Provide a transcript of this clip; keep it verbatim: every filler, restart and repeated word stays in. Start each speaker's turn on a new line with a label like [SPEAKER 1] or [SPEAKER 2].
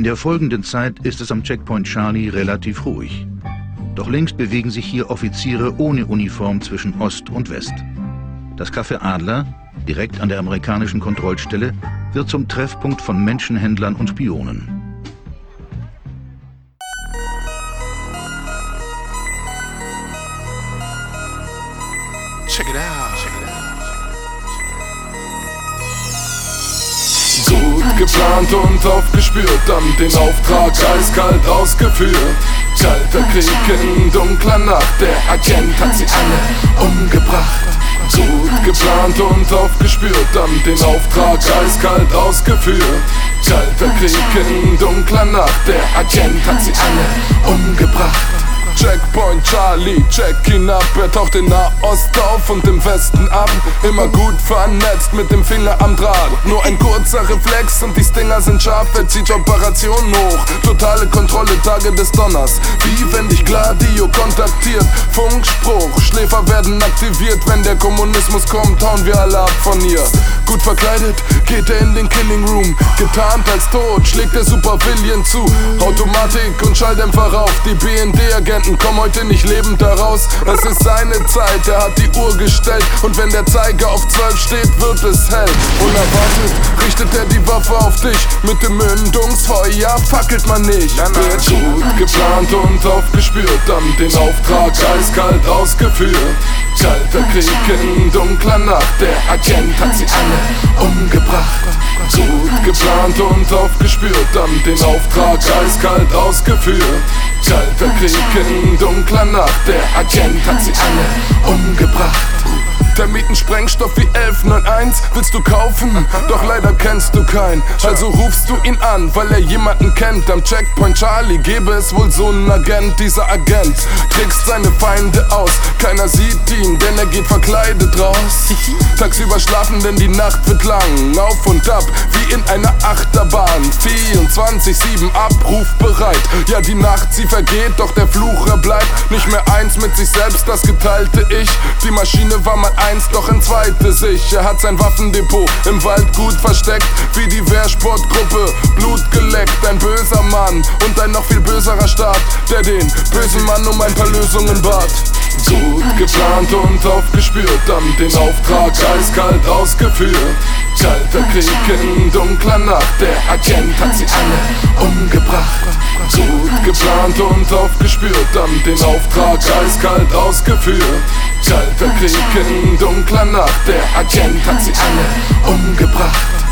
[SPEAKER 1] der folgenden Zeit ist es am Checkpoint Charlie relativ ruhig. Doch längst bewegen sich hier Offiziere ohne Uniform zwischen Ost und West. Das Café Adler, direkt an der amerikanischen Kontrollstelle, wird zum Treffpunkt von Menschenhändlern und Spionen.
[SPEAKER 2] Check it out. Check it out. Gut geplant und aufgespürt, dann den Auftrag eiskalt ausgeführt. Kalter Krieg in dunkler Nacht, der Agent hat sie alle umgebracht. Gut geplant und aufgespürt, dann den Auftrag eiskalt ausgeführt. Kalter Krieg in dunkler Nacht, der Agent hat sie alle umgebracht. Checkpoint Charlie, check ihn ab, er taucht in Nahost auf und im Westen ab. Immer gut vernetzt mit dem Finger am Draht. Nur ein kurzer Reflex und die Stinger sind scharf, er zieht Operationen hoch. Totale Kontrolle, Tage des Donners. Wie wenn dich Gladio kontaktiert. Funkspruch, Schläfer werden aktiviert. Wenn der Kommunismus kommt, hauen wir alle ab von hier. Gut verkleidet, geht er in den Killing Room. Getarnt als tot, schlägt der Supervillain zu. Automatik und Schalldämpfer rauf, die B N D-Agenten komm heute nicht lebend daraus. Es ist seine Zeit, er hat die Uhr gestellt. Und wenn der Zeiger auf zwölf steht, wird es hell. Unerwartet richtet er die Waffe auf dich. Mit dem Mündungsfeuer fackelt man nicht. Wird gut geplant und aufgespürt, dann den Auftrag eiskalt ausgeführt. Kalter Krieg in dunkler Nacht, der Agent hat sie alle umgebracht. Gut geplant und aufgespürt, dann den Auftrag eiskalt ausgeführt. Kalter Krieg in dunkler Nacht, der Agent hat sie alle umgebracht. Termitensprengstoff wie elf neun eins willst du kaufen, doch leider kennst du keinen. Also rufst du ihn an, weil er jemanden kennt. Am Checkpoint Charlie gäbe es wohl so einen Agent. Dieser Agent trickst seine Feinde aus. Keiner sieht ihn, denn er geht verkleidet raus. Tagsüber schlafen, denn die Nacht wird lang. Auf und ab, wie in einer Achterbahn. vierundzwanzig sieben abrufbereit. Ja, die Nacht, sie vergeht, doch der Fluch, er bleibt. Nicht mehr eins mit sich selbst, das geteilte Ich. Die Maschine war mal eins, doch entzweite sich. Er hat sein Waffendepot im Wald gut versteckt, wie die Wehrsportgruppe, Blut geleckt. Ein böser Mann und ein noch viel böserer Staat, der den bösen Mann um ein paar Lösungen bat. Gut geplant und aufgespürt, dann den Auftrag eiskalt ausgeführt. Kalter Krieg in dunkler Nacht, der Agent hat sie alle umgebracht. Gut geplant und aufgespürt, dann den Auftrag eiskalt ausgeführt. Kalter Krieg in dunkler Nacht, der Agent hat sie alle umgebracht.